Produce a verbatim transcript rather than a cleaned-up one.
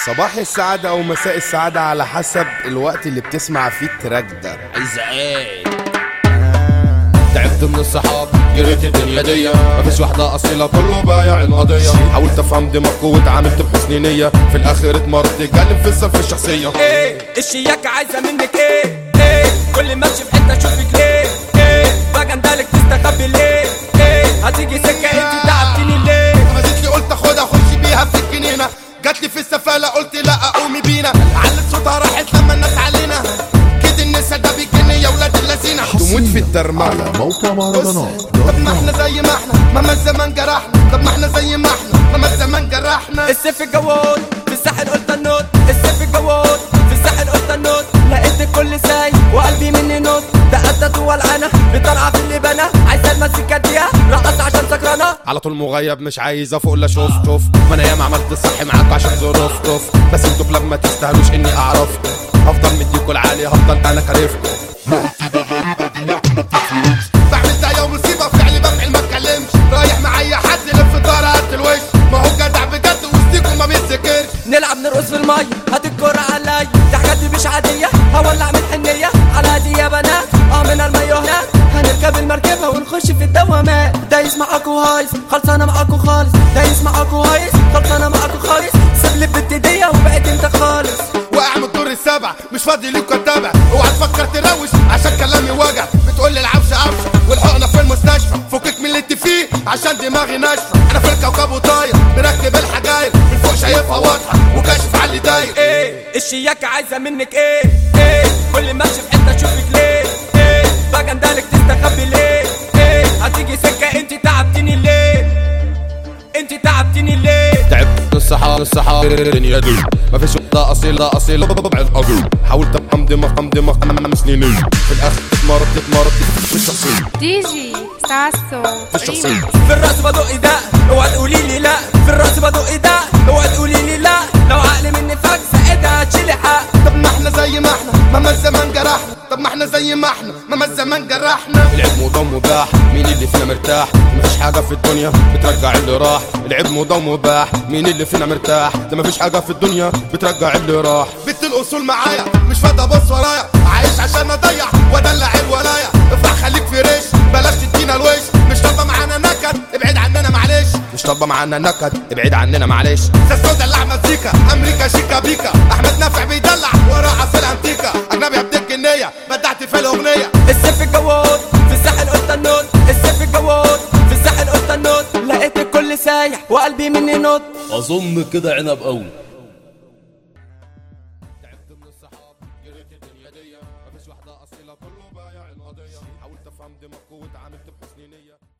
صباح السعادة أو مساء السعادة على حسب الوقت اللي بتسمع فيه التراك ده. عايزة ايه؟ تعبت من الصحاب، جريت الدنيا دي، مفيش واحدة أصيلة كله بايع القضية. حاولت أفهم دماغكوا واتعاملت بحسن نية، في الآخر اتمرت تتكلم في الصرف الشخصية. ايه الشياكة عايزة منك ايه؟ ايه كل ما امشي في حتة اشوفك ليه؟ ايه بقى اندالك تستخبي ليه؟ ايه هتيجي سكة انت تعبتني ليه؟ غمزت لي قلت اخدها خش بيها في الجنينة، جات لي في السفالة قلت لا قومي بينا، علت صوتها راحت لما الناس علينا، كده النسا ده بيجني يا ولاد اللذينة. تموت في الدرمعة على موقع مهرجانات. طب ما احنا زي ما احنا مهما الزمان جرحنا، طب ما احنا زي ما احنا مهما الزمان جرحنا. السيف الجواد في الساحل قلت النوت، السيف الجواد في الساحل قلت النوت، لقيت الكل ساي وقلبي مني نوت، دقت والعنا بطرقع في اللبنة، عايزة المزيكا دي رقص عشان سكرانة. على طول مغيب مش عايز افوق الا شوف شوف، ما انا ياما عملت الصح معاك عشان ظروف طف، بس انتوا كلاب ما تستاهلوش اني اعرفكم، هفضل مديكوا العالي هفضل انا كارفكم. بعمل زي يوم مصيبة فعلي بفعل ما اتكلمش، رايح معايا حد لف دار قد الوش، ما هو جدع بجد وسطيكم ما بيتذكرش. نلعب نرقص في المي هات الكرة عليا، دي حاجات دي مش عادية، هولع من حنية على دي يا بنات، اه من المايوهات هنركب المركبة ونخش في الدوامات، دايس معاكو هايس خلصانة معاكو خالص، دايس معاكو هايس خلصانة معاكو خالص، سيب لي بالتدية وبقيت انت خالص. واقع من الدور السابع مش فاضي ليك اتابع، اوعى تفكر تروش عشان كلامي وجع، بتقول لي العفشه عفشه والحقنه في المستشفى، فكك من اللي انت فيه عشان دماغي ناشفه، انا في الكوكب وطاير مركب الحجاير، من فوق شايفها واضحه وكاشف على اللي داير. ايه الشياكة عايزة منك ايه؟ ايه كل ما امشي في حتة اشوفك ليه؟ ايه بقى اندالك تستخبي ليه؟ ايه هتيجي سكة انت تعبتني ليه؟ انت تعبتني ليه؟ تعبت من الصحاب الصحاب الدنيا دي، مفيش واحدة أصيلة أصيلة ببع القضية. حاولت أفهم دماغ أفهم دماغ أمام سنيني، في الآخر اتمرت اتمرت في الشخصية. دي جي ساسو في الشخصية في الراس بدق ده اوعى تقولي لي لا، في الراس بدق ده اوعى تقولي لي لا، لو عقلي مني فاك ساعتها هتشيلي حق. طب ما احنا زي ما احنا مهما الزمان جرحنا، طب ما احنا زي ما احنا مهما الزمان جرحنا. العيب موضوع مباح، مين اللي فينا مرتاح؟ مفيش حاجة في الدنيا بترجع اللي راح. العيب موضوع مباح، مين اللي فينا مرتاح؟ ده مفيش حاجة في الدنيا بترجع اللي راح. بنت الاصول معايا مش فاضي ابص ورايا، عايش عشان اضيع وادلع الولايا، افرح خليك في ريش بلاش تدينا الوش، مش طالبه معانا نكد ابعد عننا معلش، مش طالبة معانا نكد ابعد عننا معلش. ساسو دلع مزيكا امريكا شيكا بيكا، احمد نافع بيدلع ورا عصير انتيكا، اجنبي بدك النية بدعت في الاغنية. السيف الجواد في الساحل قلت النوت، السيف الجواد في الساحل قلت النوت، لقيت الكل سايح وقلبي مني نوت. اظن كده عنب قوي. تعبت من الصحاب جريت الدنيا دي، مفيش واحدة أصيلة كله بايع القضية. حاولت أفهم دماغكوا واتعاملت بحسن نية.